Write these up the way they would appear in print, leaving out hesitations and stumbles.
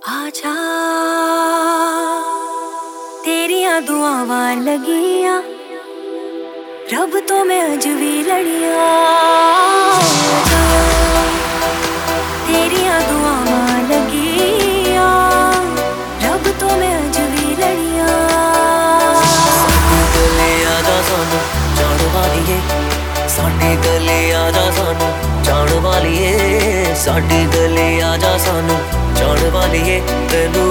आजा तेरिया दुआवां लगिया रब तो मैं अज भी लड़िया। आजा तेरिया दुआवां लगिया रब तो मैं अज भी लड़िया। साडी गले आजा सानू जान वालिए, साडी गले आजा सानू जान वालिए, साडी गले आजा सानू जान वालिए। तेनू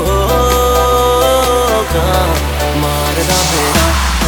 होगा मारदा फेरा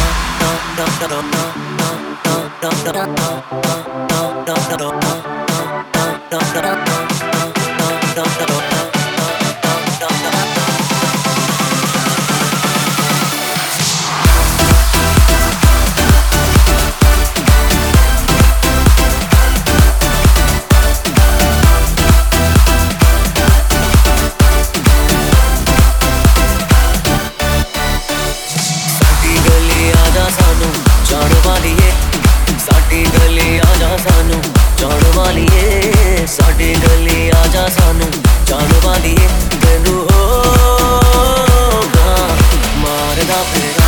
जान वालिए, साडी गली आजा सानू जान वालिए, साडी गली आजा सानू जान वालिए। तेनू होगा मारदा फेरा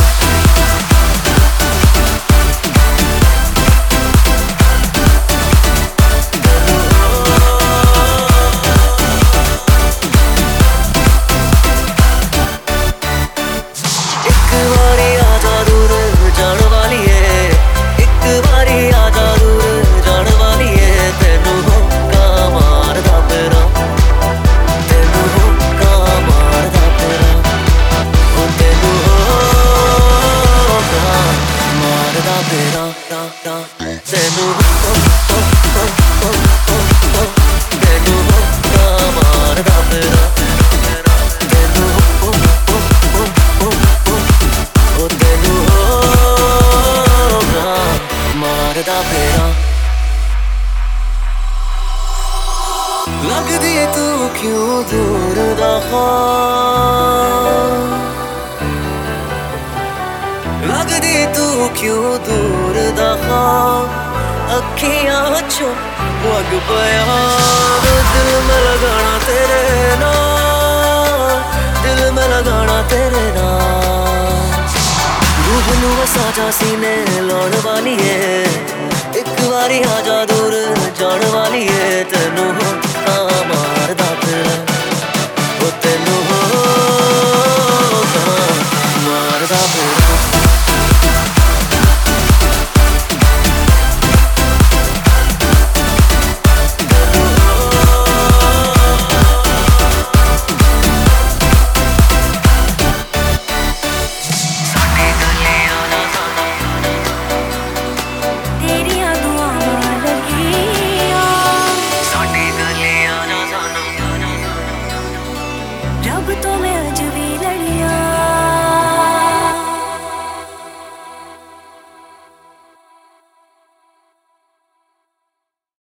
एक बारी आजा दूर जान वालिए, एक बारी आजा दूर जान वालिए। तेनू होगा मारदा फेरा, तेनू होगा मारदा फेरा, ओ तेनू होगा मारदा फेरा, तेनू तेनू होगा मारदा फेरा, तेनू तेनू होगा मारदा फेरा। लगदी तू क्यों दूर दा ख्वाब, लगदी तू क्यों दूर दा ख्वाब। अखियां चों वग पया दिल में लगाना तेरे नाल, दिल में लगाना तेरे नाल। रूह नू साजा सीने लाउण वालिए, एक बारी आजा दूर जान वालिए,